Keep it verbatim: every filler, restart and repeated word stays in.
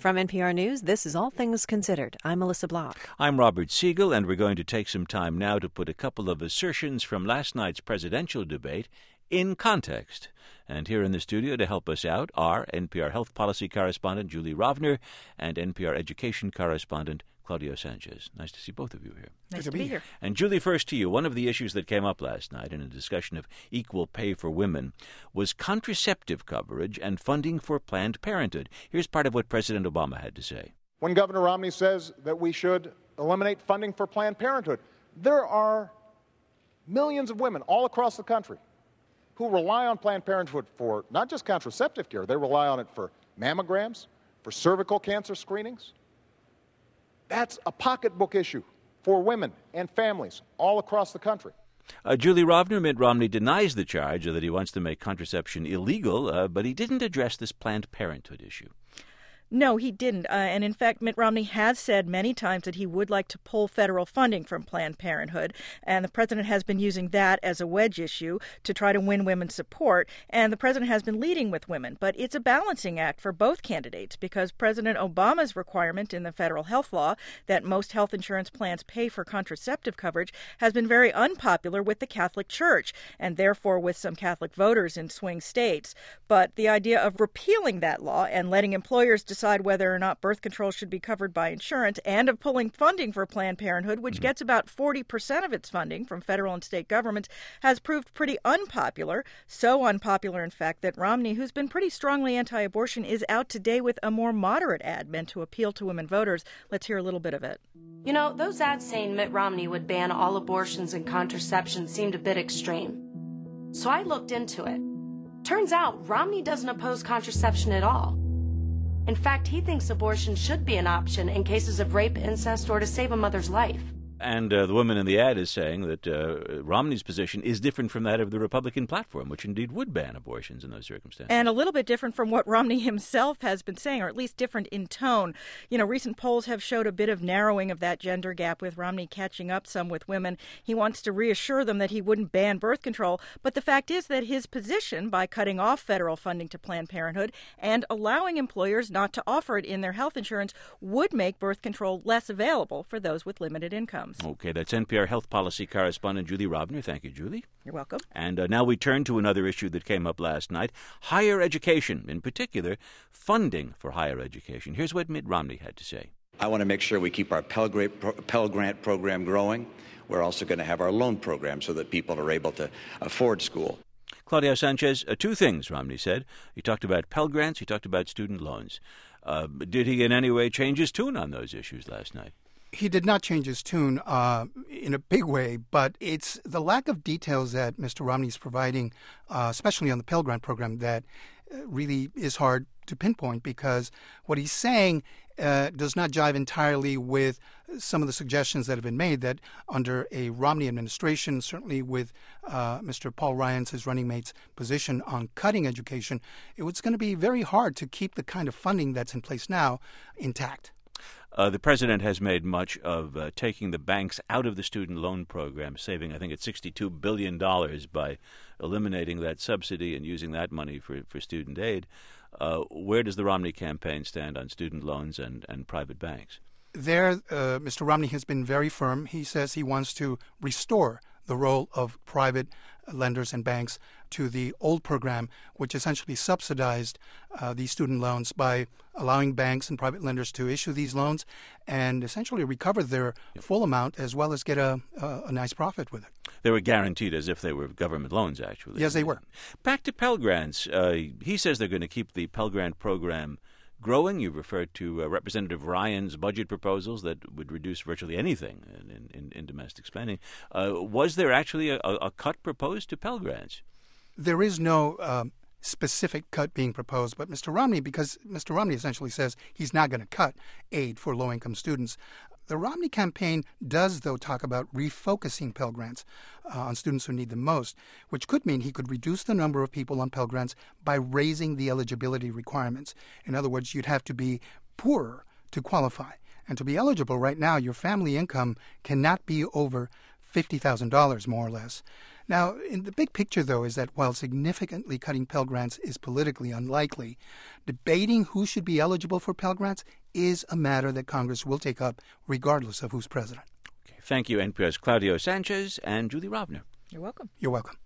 From N P R News, this is All Things Considered. I'm Melissa Block. I'm Robert Siegel, and we're going to take some time now to put a couple of assertions from last night's presidential debate in context. And here in the studio to help us out are N P R health policy correspondent Julie Rovner and N P R education correspondent Claudio Sanchez. Nice to see both of you here. Nice to be here. And Julie, first to you. One of the issues that came up last night in a discussion of equal pay for women was contraceptive coverage and funding for Planned Parenthood. Here's part of what President Obama had to say. When Governor Romney says that we should eliminate funding for Planned Parenthood, there are millions of women all across the country who rely on Planned Parenthood for not just contraceptive care, they rely on it for mammograms, for cervical cancer screenings. That's a pocketbook issue for women and families all across the country. Uh, Julie Rovner, Mitt Romney denies the charge that he wants to make contraception illegal, uh, but he didn't address this Planned Parenthood issue. No, he didn't. Uh, and in fact, Mitt Romney has said many times that he would like to pull federal funding from Planned Parenthood. And the president has been using that as a wedge issue to try to win women's support. And the president has been leading with women. But it's a balancing act for both candidates because President Obama's requirement in the federal health law that most health insurance plans pay for contraceptive coverage has been very unpopular with the Catholic Church and therefore with some Catholic voters in swing states. But the idea of repealing that law and letting employers decide whether or not birth control should be covered by insurance and of pulling funding for Planned Parenthood, which mm-hmm. gets about forty percent of its funding from federal and state governments, has proved pretty unpopular. So unpopular, in fact, that Romney, who's been pretty strongly anti-abortion, is out today with a more moderate ad meant to appeal to women voters. Let's hear a little bit of it. You know, those ads saying Mitt Romney would ban all abortions and contraception seemed a bit extreme. So I looked into it. Turns out Romney doesn't oppose contraception at all. In fact, he thinks abortion should be an option in cases of rape, incest, or to save a mother's life. And uh, the woman in the ad is saying that uh, Romney's position is different from that of the Republican platform, which indeed would ban abortions in those circumstances. And a little bit different from what Romney himself has been saying, or at least different in tone. You know, recent polls have showed a bit of narrowing of that gender gap, with Romney catching up some with women. He wants to reassure them that he wouldn't ban birth control. But the fact is that his position, by cutting off federal funding to Planned Parenthood and allowing employers not to offer it in their health insurance, would make birth control less available for those with limited incomes. Okay, that's N P R health policy correspondent Julie Rovner. Thank you, Julie. You're welcome. And uh, now we turn to another issue that came up last night, higher education, in particular, funding for higher education. Here's what Mitt Romney had to say. I want to make sure we keep our Pell Grant, Pell Grant program growing. We're also going to have our loan program so that people are able to afford school. Claudio Sanchez, uh, two things, Romney said. He talked about Pell Grants, he talked about student loans. Uh, did he in any way change his tune on those issues last night? He did not change his tune uh, in a big way, but it's the lack of details that Mister Romney is providing, uh, especially on the Pell Grant program, that uh, really is hard to pinpoint, because what he's saying uh, does not jive entirely with some of the suggestions that have been made that under a Romney administration, certainly with uh, Mister Paul Ryan's, his running mate's position on cutting education, it was going to be very hard to keep the kind of funding that's in place now intact. Uh, the president has made much of uh, taking the banks out of the student loan program, saving, I think, it's sixty-two billion dollars by eliminating that subsidy and using that money for, for student aid. Uh, where does the Romney campaign stand on student loans and, and private banks? There, uh, Mister Romney has been very firm. He says he wants to restore the role of private lenders and banks to the old program, which essentially subsidized uh, these student loans by allowing banks and private lenders to issue these loans and essentially recover their full amount as well as get a, a, a nice profit with it. They were guaranteed as if they were government loans, actually. Yes, they were. Back to Pell Grants. Uh, he says they're going to keep the Pell Grant program growing. You referred to uh, Representative Ryan's budget proposals that would reduce virtually anything in, in, in domestic spending. Uh, was there actually a, a cut proposed to Pell Grants? There is no um, specific cut being proposed, but Mister Romney, because Mister Romney essentially says he's not going to cut aid for low-income students, the Romney campaign does, though, talk about refocusing Pell Grants uh, on students who need them most, which could mean he could reduce the number of people on Pell Grants by raising the eligibility requirements. In other words, you'd have to be poorer to qualify. And to be eligible right now, your family income cannot be over fifty thousand dollars, more or less. Now, in the big picture, though, is that while significantly cutting Pell Grants is politically unlikely, debating who should be eligible for Pell Grants is a matter that Congress will take up regardless of who's president. Okay. Thank you, N P R's Claudio Sanchez and Julie Rovner. You're welcome. You're welcome.